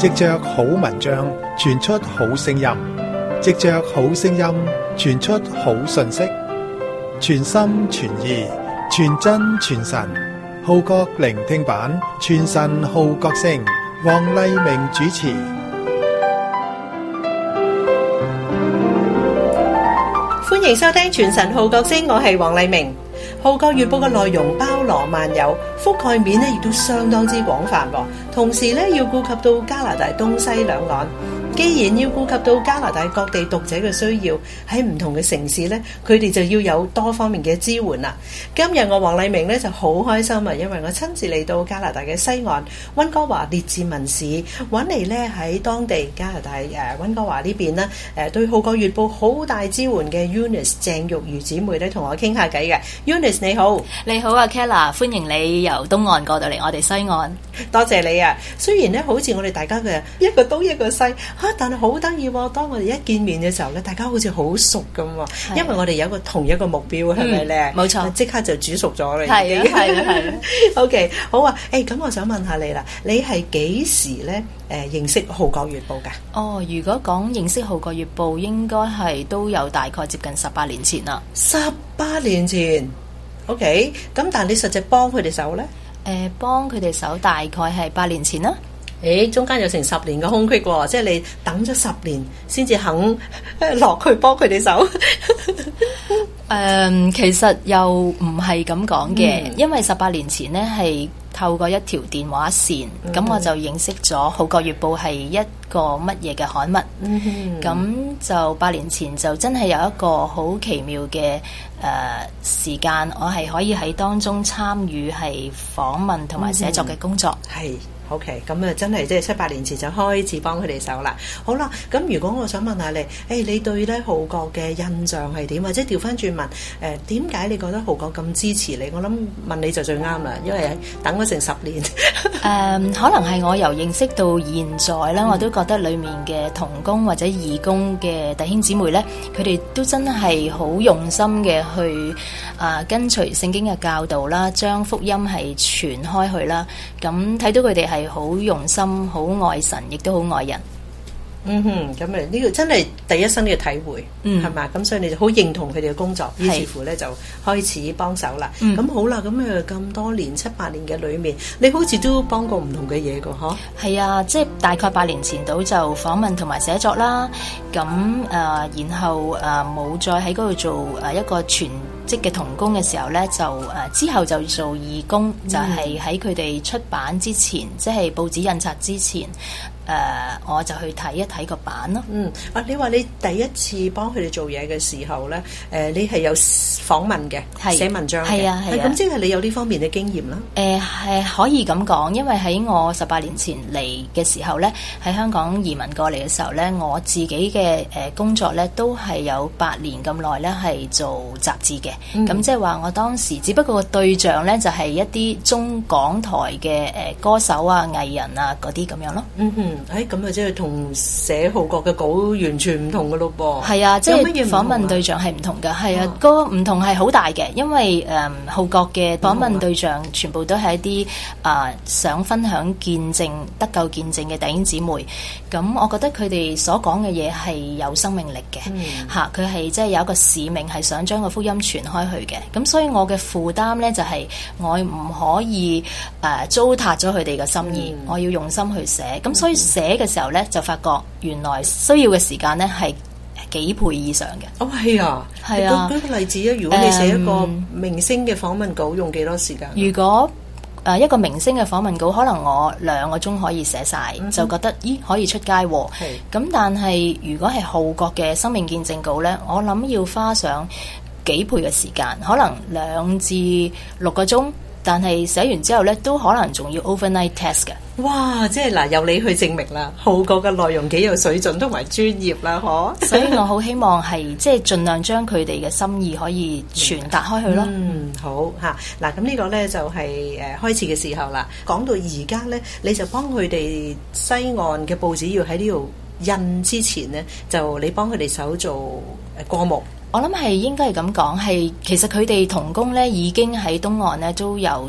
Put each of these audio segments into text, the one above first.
藉着好文章傳出好聲音，藉着好聲音傳出好信息，全心全意全真全神，號角聆聽版全神號角聲，黃麗明主持。 歡迎收聽全神號角聲，我係黃麗明。號角月報嘅內容包羅萬有，覆蓋面亦都相當之廣泛，同時要顧及到加拿大東西兩岸。既然要顧及到加拿大各地讀者嘅需要，喺唔同嘅城市佢哋就要有多方面嘅支援啦。今日我黃麗明就好開心啊，因為我親自嚟到加拿大嘅西岸溫哥華列治文市，揾嚟喺當地加拿大溫哥華呢邊對號角月報好大支援嘅 Eunice 鄭玉如姊妹同我傾下偈嘅。Eunice 你好。 你好啊 Kella， 歡迎你由東岸過到嚟我哋西岸。 多謝你啊！雖然好似我哋大家嘅一個東一個西但係好得意喎。當我哋一見面嘅時候大家好似好熟咁喎，因為我哋有同一個目標，係咪咧？ 冇錯， 即刻就煮熟咗啦。 係啊，係啊，係啊。 OK， 好啊。咁我想問下你啦，你係幾時認識號角月報㗎？ 如果講認識號角月報，應該係都有大概接近18年前啦。 18年前 ，OK。咁但係你實際幫佢哋手咧？ 幫佢哋手大概係8年前啦。 中間有成10年嘅空隙喎，即係你等咗10年先至肯落去幫佢哋手。 其實又唔係咁講嘅，因為18年前呢係透過一條電話線，咁我就認識咗號角月報係一個乜嘢嘅刊物。咁就8年前就真係有一個好奇妙嘅時間，我係可以喺當中參與係訪問同埋寫作嘅工作。 係。OK， 咁啊真係即係7、8年前就開始幫佢哋手啦。好啦，咁如果我想問下你，你對號角嘅印象係點？或者調翻轉問，點解你覺得號角咁支持你？我諗問你就最啱啦，因為等咗成10年。 可能係我由認識到現在啦，我都覺得裡面嘅同工或者義工嘅弟兄姊妹呢，佢哋都真係好用心嘅去跟隨聖經嘅教導啦，將福音係傳開去啦。咁睇到佢哋係好用心、好愛神，亦都好愛人。 咁呢個真係第一身嘅體會，係嘛？咁所以你就好認同佢哋嘅工作，於是乎就開始幫手啦。咁好啦，咁多年7、8年嘅裏面，你好似都幫過唔同嘅嘢㗎，嗬？係啊，即係大概8年前到就訪問同埋寫作啦。咁然後冇再喺嗰度做一個全職嘅同工嘅時候呢，就之後就做義工，就係喺佢哋出版之前，即係報紙印刷之前。我就去睇一睇個版咯。 你話你第一次幫佢哋做嘢嘅時候咧，你係有訪問嘅，寫文章嘅，係啊。咁即係你有呢方面嘅經驗啦。 係可以咁講，因為喺我18年前嚟嘅時候咧，喺香港移民過嚟嘅時候咧，我自己嘅工作咧都係有8年咁耐咧，係做雜誌嘅。咁即係話我當時只不過個對象咧就係一啲中港台嘅歌手啊、藝人啊嗰啲咁樣咯。 咁啊，即係同寫號角嘅稿完全唔同嘅咯噃。係啊，即係訪問對象係唔同嘅。係啊，個唔同係好大嘅，因為號角嘅訪問對象全部都係一啲想分享見證、得救見證嘅弟兄姊妹。咁我覺得佢哋所講嘅嘢係有生命力嘅。佢係即係有一個使命，係想將個福音傳開去嘅。咁所以我嘅負擔呢，就係我唔可以糟蹋咗佢哋嘅心意，我要用心去寫。咁所以寫嘅時候呢，就發覺原來需要嘅時間呢係幾倍以上嘅。 係啊。舉個例子啊，如果你寫一個明星嘅訪問稿，用幾多時間？ 如果一個明星嘅訪問稿，可能我2個鐘可以寫晒，就覺得可以出街喎。咁但係如果係號角嘅生命見證稿呢，我諗要花上幾倍嘅時間，可能2至6個鐘。但係寫完之後咧，都可能仲要 overnight test 嘅。 哇！即係由你去證明啦，號角嘅內容幾有水準同埋專業啦，嗬。所以我好希望係即係盡量將佢哋嘅心意可以傳達開去咯。 好嚇。嗱，咁呢個咧就係開始嘅時候啦。講到而家咧，你就幫佢哋西岸嘅報紙要喺呢度印之前咧，就你幫佢哋手做過目。 我諗係應該係咁講，係其實佢哋同工咧已經喺東岸咧都有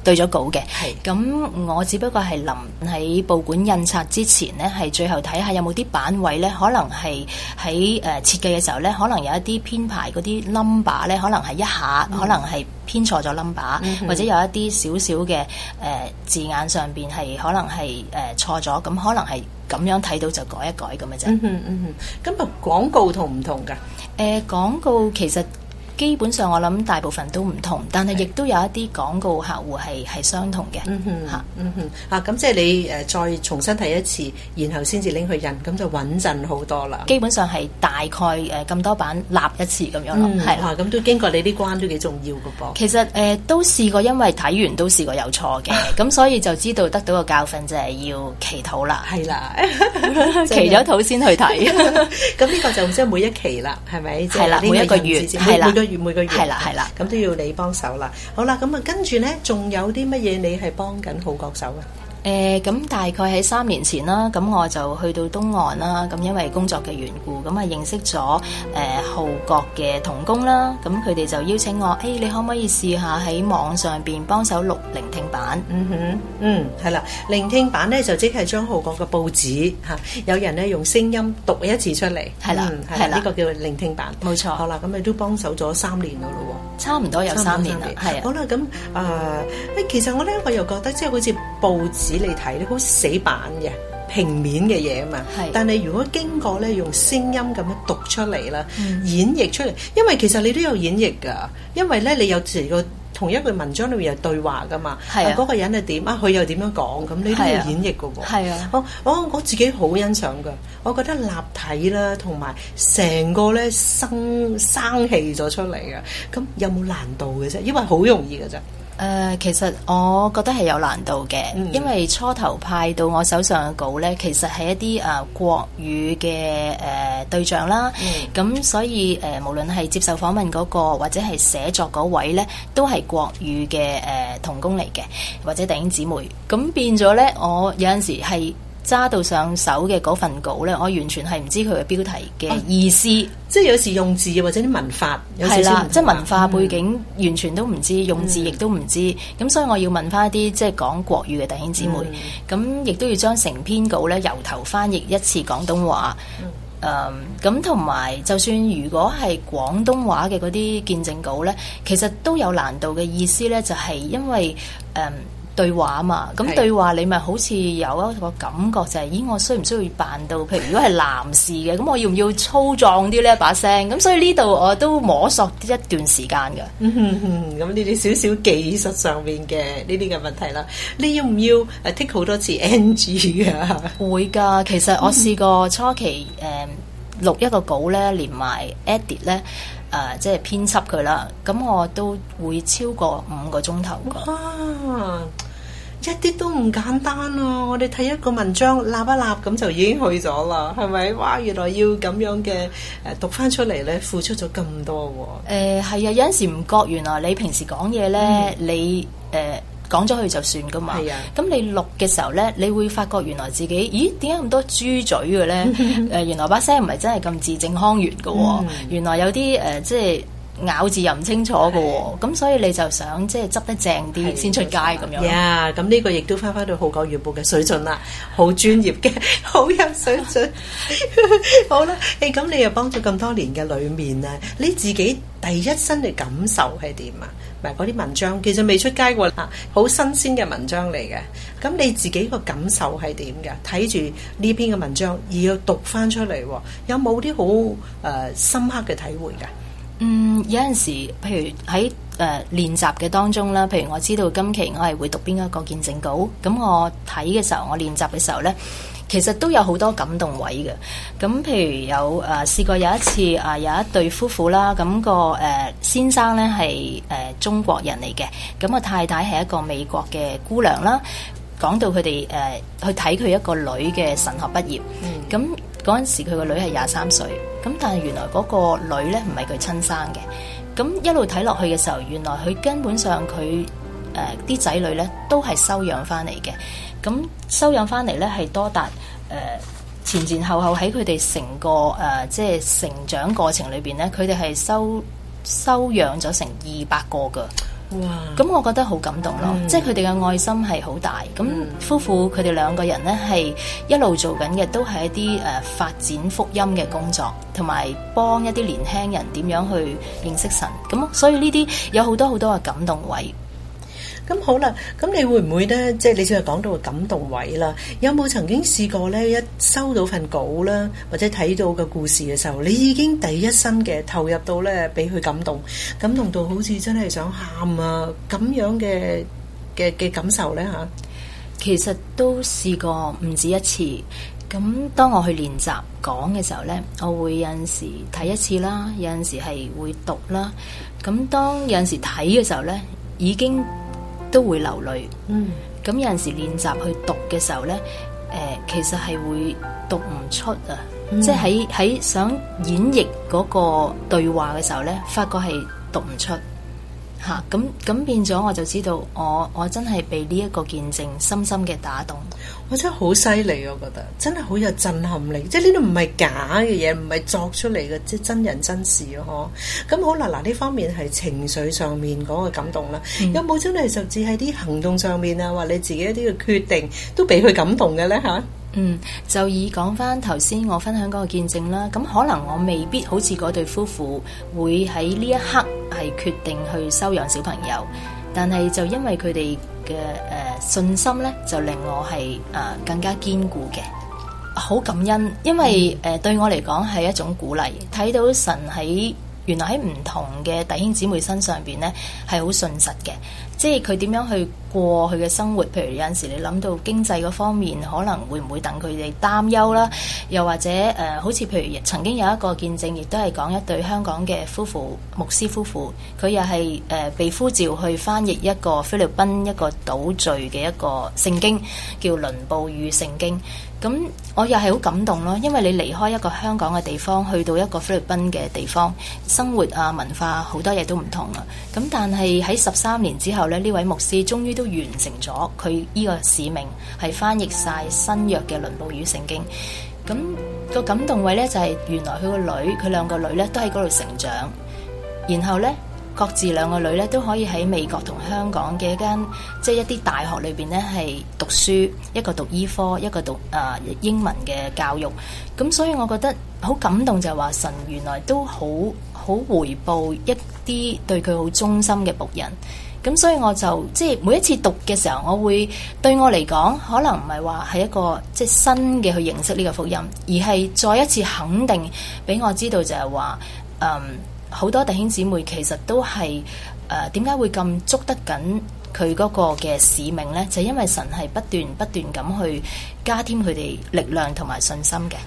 對咗稿嘅。 係咁我只不過係臨喺報館印刷之前呢，係最後睇下有冇啲版位呢，可能係喺設計嘅時候呢，可能有一啲編排嗰啲 number 呢，可能係一下，可能係編錯咗 number，或者有一啲少少嘅字眼上邊係可能係錯咗，咁可能係咁樣睇到就改一改咁嘅啫。 咁啊廣告同唔同㗎？ 廣告其實基本上我諗大部分都唔同，但係亦都有一啲廣告客戶係相同嘅。 咁即係你再重新睇一次，然後先至拎去印，咁就穩陣好多啦。 基本上係大概咁多版立一次咁樣咯，係啦。 咁都經過你啲關都幾重要㗎噃。 其實都試過，因為睇完都試過有錯嘅，咁所以就知道得到個教訓就係要祈禱啦。 係啦， 祈咗禱先去睇。 咁呢個就即係每一期啦，係咪？ 係啦，每一個月係啦。 每個月係啦， 咁都要你幫手啦。好啦，咁啊跟住呢，仲有啲乜嘢你係幫緊號角手啊？ 咁大概喺3年前啦，咁我就去到東岸啦，咁因為工作嘅緣故，咁啊認識咗號角嘅同工啦，咁佢哋就邀請我，你可唔可以試下喺網上邊幫手錄聆聽版？ 係啦，聆聽版呢，就即係將號角嘅報紙有人呢用聲音讀一次出嚟， 係啦， 呢個叫做聆聽版， 冇錯。 好啦，咁你都幫手咗3年噶咯喎， 差唔多有3年啦，係啊。 好啦，咁其實我又覺得即係好似報紙你睇咧，好死板嘅平面嘅嘢啊嘛，但係如果經過咧用聲音咁樣讀出嚟啦，演繹出嚟，因為其實你都有演繹噶，因為咧你有時個同一句文章裏面有對話噶嘛，嗰個人係點啊，佢又點樣講，咁你都要演繹噶喎。係啊，我自己好欣賞噶，我覺得立體啦，同埋成個咧生氣咗出嚟嘅，咁有冇難度嘅啫？因為好容易嘅啫。 其實我覺得係有難度嘅，因為初頭派到我手上嘅稿呢，其實係一啲國語嘅對象啦，咁所以無論係接受訪問嗰個或者係寫作嗰位呢，都係國語嘅同工嚟嘅，或者弟兄姊妹，咁變咗呢，我有陣時係揸到上手嘅嗰份稿呢，我完全係唔知佢嘅標題嘅意思， 即係有時用字或者啲文法有少少唔同，係啦， 即係文化背景完全都唔知，用字亦都唔知，咁所以我要問翻一啲即係講國語嘅弟兄姊妹，咁亦都要將成篇稿呢由頭翻譯一次廣東話，咁同埋就算如果係廣東話嘅嗰啲見證稿呢，其實都有難度嘅意思呢，就係因為對話嘛，咁對話你咪好似有一個感覺就係，咦，我需唔需要扮到？譬如如果係男士嘅，咁我要唔要粗壯啲呢一把聲？咁所以呢度我都摸索一段時間㗎。 咁呢啲少少技術上面嘅呢啲嘅問題啦，你要唔要剔好多次 NG 㗎？ 會㗎，其實我試過初期錄一個稿咧，連埋 edit 咧。即係編輯佢啦，咁我都會超過5個鐘頭㗎。哇！一啲都唔簡單啊！我哋睇一個文章立一立咁就已經去咗啦，係咪？哇！原來要咁樣嘅讀翻出嚟咧，付出咗咁多喎。係啊，有陣時唔覺原來你平時講嘢咧，你講咗佢就算噶嘛，咁你錄嘅時候呢，你會發覺原來自己，咦，點解咁多豬嘴嘅呢？原來把聲唔係真係咁字正腔圓嘅喎，原來有啲即係咬字又唔清楚嘅喎，咁所以你就想即係執得正啲先出街咁樣。呀，咁呢個亦都翻到《號角月報》嘅水準啦，好專業嘅，好有水準。好啦，咁你又幫咗咁多年嘅裏面啊，你自己第一身嘅感受係點啊？嗱，嗰啲文章其實未出街喎，好新鮮嘅文章嚟嘅。咁你自己個感受係點嘅？睇住呢篇嘅文章而要讀翻出嚟，有冇啲好深刻嘅體會㗎？有陣時，譬如喺練習嘅當中啦，譬如我知道今期我係會讀邊一個見證稿，咁我睇嘅時候，我練習嘅時候呢，其實都有好多感動位嘅。咁譬如有試過有一次有一對夫婦啦，咁個先生呢係中國人嚟嘅，咁個太太係一個美國嘅姑娘啦。講到佢哋去睇佢一個女嘅神學畢業，咁嗰陣時佢個女係23歲，咁但係原來嗰個女呢唔係佢親生嘅，咁一路睇落去嘅時候，原來佢根本上佢啲仔女呢都係收養翻嚟嘅，咁收養翻嚟呢係多達前前後後喺佢哋成個即係成長過程裏邊呢，佢哋係收養咗成200個㗎。 哇！ 咁我覺得好感動咯，即係佢哋嘅愛心係好大。咁夫婦佢哋兩個人呢，係一路做緊嘅都係一啲發展福音嘅工作，同埋幫一啲年輕人點樣去認識神。咁所以呢啲有好多好多嘅感動位。 咁好啦，咁你會唔會呢？即係你先係講到個感動位啦，有冇曾經試過呢？一收到份稿啦，或者睇到個故事嘅時候，你已經第一身嘅投入到呢，俾佢感動到好似真係想喊啊咁樣嘅感受呢？嚇？ 其實都試過唔止一次。咁當我去練習講嘅時候呢，我會有陣時睇一次啦，有陣時係會讀啦。咁當有陣時睇嘅時候呢，已經都會流淚，咁有陣時練習去讀嘅時候呢，其實係會讀唔出啊，即係喺想演繹嗰個對話嘅時候呢，發覺係讀唔出嚇，咁變咗我就知道我真係被呢一個見證深深嘅打動。 我真係好犀利，我覺得真係好有震撼力，即係呢度唔係假嘅嘢，唔係作出嚟嘅，即係真人真事咯，嗬。咁好啦，嗱呢方面係情緒上面嗰個感動啦，有冇真係甚至係啲行動上面啊，或你自己一啲嘅決定都俾佢感動嘅咧嚇？ 就以講翻頭先我分享嗰個見證啦，咁可能我未必好似嗰對夫婦會喺呢一刻係決定去收養小朋友，但係就因為佢哋嘅信心咧，就令我係更加堅固嘅，好感恩，因為對我嚟講係一種鼓勵，睇到神喺原來喺唔同嘅弟兄姊妹身上邊咧係好信實嘅，即係佢點樣去過佢嘅生活。譬如有陣時你諗到經濟嗰方面，可能會唔會等佢哋擔憂啦？又或者好似譬如曾經有一個見證，亦都係講一對香港嘅夫婦，牧師夫婦，佢又係被呼召去翻譯一個菲律賓一個島嶼嘅一個聖經，叫倫布語聖經。咁我又係好感動咯，因為你離開一個香港嘅地方，去到一個菲律賓嘅地方，生活啊文化好多嘢都唔同啊。咁但係喺13年之後咧，呢位牧師終於都完成咗佢呢個使命，係翻譯晒新約嘅倫布語聖經。咁個感動位咧就係原來佢兩個女咧都喺嗰度成長，然後咧各自兩個女咧都可以喺美國同香港嘅一間即係一啲大學裏邊咧係讀書，一個讀醫科，一個讀英文嘅教育。咁所以我覺得好感動，就係話神原來都好回報一啲對佢好忠心嘅僕人。咁所以我就即係每一次讀嘅時候，我會對我嚟講可能唔係話係一個即係新嘅去認識呢個福音，而係再一次肯定俾我知道就係話好多弟兄姊妹其實都係點解會咁捉得緊佢嗰個嘅使命呢？就係因為神係不斷咁去加添佢哋力量同埋信心嘅。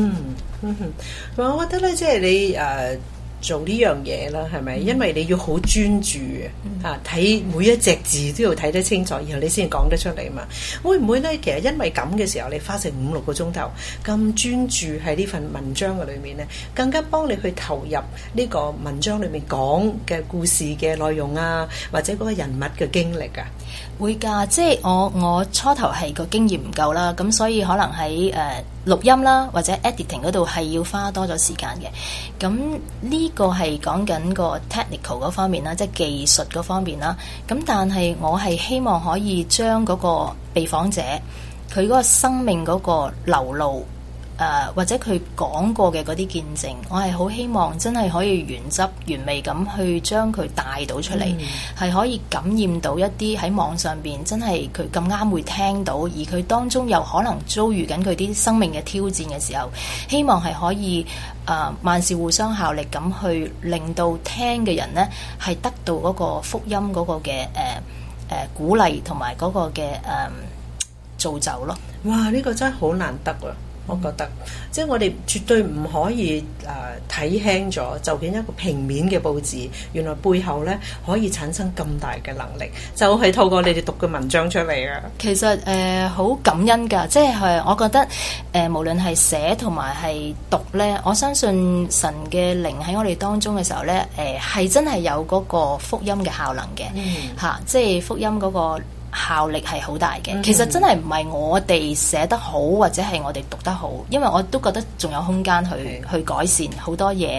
我覺得咧，即係你做呢樣嘢啦，係咪？因為你要好專注睇每一隻字都要睇得清楚，然後你先講得出嚟嘛。會唔會呢？其實因為咁嘅時候，你花成5-6個鐘頭咁專注喺呢份文章嘅裏面呢，更加幫你去投入呢個文章裏面講嘅故事嘅內容啊，或者嗰個人物嘅經歷啊。 會㗎，即係我初頭係個經驗唔夠啦，咁所以可能喺錄音啦或者 editing 嗰度係要花多咗時間嘅。咁呢個係講緊個 technical 嗰方面啦，即係技術嗰方面啦。咁但係我係希望可以將嗰個被訪者佢嗰個生命嗰個流露或者佢講過嘅嗰啲見證，我係好希望真係可以原汁原味咁去將佢帶到出嚟，係可以感染到一啲喺網上邊真係佢咁啱會聽到，而佢當中又可能遭遇緊佢啲生命嘅挑戰嘅時候，希望係可以萬事互相效力咁去令到聽嘅人呢係得到嗰個福音嗰個嘅鼓勵同埋嗰個嘅造就咯。 哇！呢個真係好難得啊！我覺得，即係我哋絕對唔可以睇輕咗，就見一個平面嘅報紙，原來背後呢可以產生咁大嘅能力，就係透過你哋讀嘅文章出嚟啊！ 其實好感恩㗎，即係我覺得無論係寫同埋係讀呢，我相信神嘅靈喺我哋當中嘅時候呢，係真係有嗰個福音嘅效能嘅即係福音嗰個效力係好大嘅。其實真係唔係我哋寫得好或者係我哋讀得好，因為我都覺得仲有空間去改善好多嘢。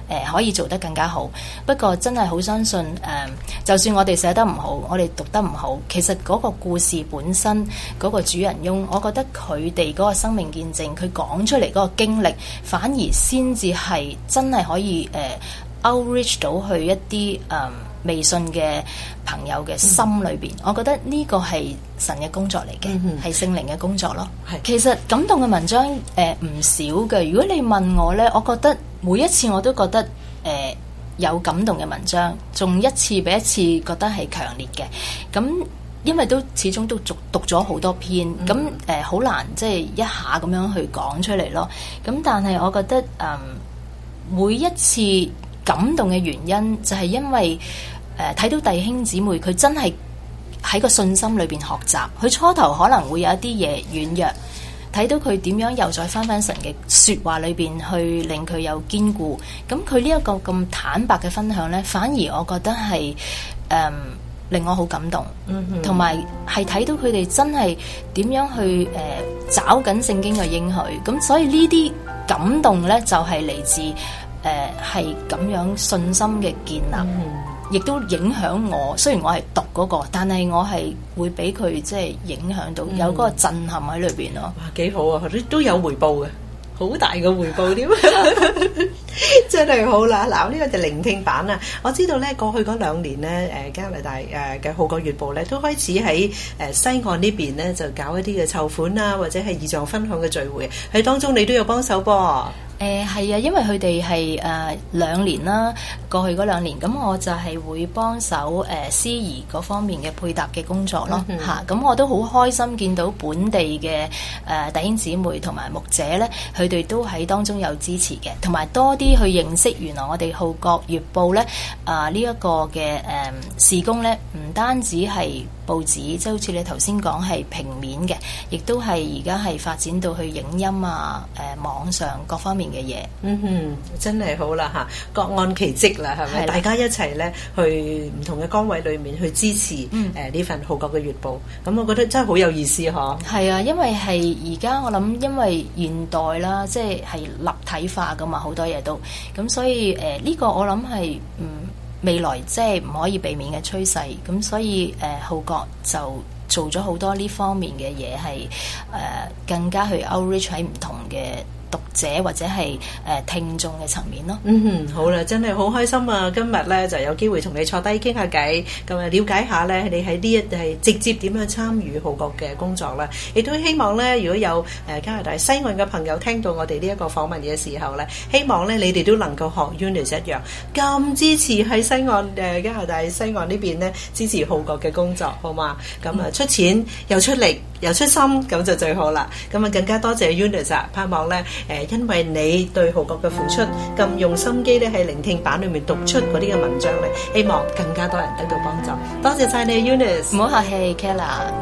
可以做得更加好。不過真係好相信就算我哋寫得唔好，我哋讀得唔好，其實嗰個故事本身嗰個主人翁，我覺得佢哋嗰個生命見證，佢講出嚟嗰個經歷，反而先至係真係可以outreach 到去一啲未信嘅朋友嘅心裏邊，我覺得呢個係神嘅工作嚟嘅，係聖靈嘅工作咯。其實感動嘅文章唔少嘅。如果你問我呢，我覺得每一次我都覺得有感動嘅文章，仲一次比一次覺得係強烈嘅。咁因為都始終都讀咗好多篇，咁好難即係一下咁樣去講出嚟咯。咁但係我覺得每一次感動嘅原因就係因為睇到弟兄姊妹佢真係喺個信心裏邊學習，佢初頭可能會有一啲嘢軟弱，睇到佢點樣又再翻神嘅說話裏邊去令佢有堅固，咁佢呢一個咁坦白嘅分享呢，反而我覺得係令我好感動，同埋係睇到佢哋真係點樣去找緊聖經嘅應許，咁所以呢啲感動呢，就係嚟自係咁樣信心嘅建立，亦都影響我。雖然我係讀嗰個，但係我係會俾佢即係影響到，有嗰個震撼喺裏邊咯。 哇，幾好啊！都有回報嘅，好大嘅回報添，真係好啦。嗱，呢個就聆聽版啦。我知道咧，過去嗰2年咧，加拿大嘅《號角月報》咧，都開始喺西岸呢邊咧，就搞一啲嘅籌款啊，或者係異象分享嘅聚會。喺當中你都有幫手噃。 係啊，因為佢哋係2年啦，過去嗰2年，咁我就係會幫手司儀嗰方面嘅配搭嘅工作咯嚇。咁我都好開心見到本地嘅弟兄姊妹同埋牧者咧，佢哋都喺當中有支持嘅，同埋多啲去認識原來我哋《號角月報》咧呢一個嘅事工咧，唔單止係報紙，即係好似你頭先講係平面嘅，亦都係而家係發展到去影音啊、網上各方面嘅嘢。 真係好啦嚇，各按其職啦，係咪？大家一齊咧去唔同嘅崗位裏面去支持呢份《號角嘅月報》。咁我覺得真係好有意思嗬。係啊，因為係而家我諗，因為現代啦，即係立體化噶嘛，好多嘢都咁，所以呢個我諗係未來即係唔可以避免嘅趨勢，咁所以號角就做咗好多呢方面嘅嘢，係更加去 outreach 喺唔同嘅讀者或者係聽眾嘅層面咯。 好啦，真係好開心啊！今日咧就有機會同你坐低傾下偈，咁啊了解下咧你喺呢一係直接點樣參與號角嘅工作啦。亦都希望咧，如果有加拿大西岸嘅朋友聽到我哋呢一個訪問嘅時候咧，希望咧你哋都能夠學 Eunice 一樣咁支持喺西岸加拿大西岸呢邊咧支持號角嘅工作，好嘛？咁出錢又出力又出心，咁就最好啦。咁啊更加多謝 Eunice， 盼望咧因為你對號角嘅付出咁用心機咧，喺聆聽版裏面讀出嗰啲嘅文章咧，希望更加多人得到幫助。多謝晒你 Eunice， 唔好客氣 Kella。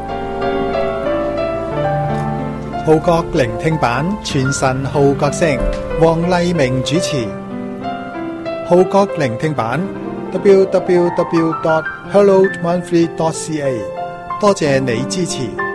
號角聆聽版全神號角聲，黃麗明主持。號角聆聽版 www.heraldmonthly.ca， 多謝你支持。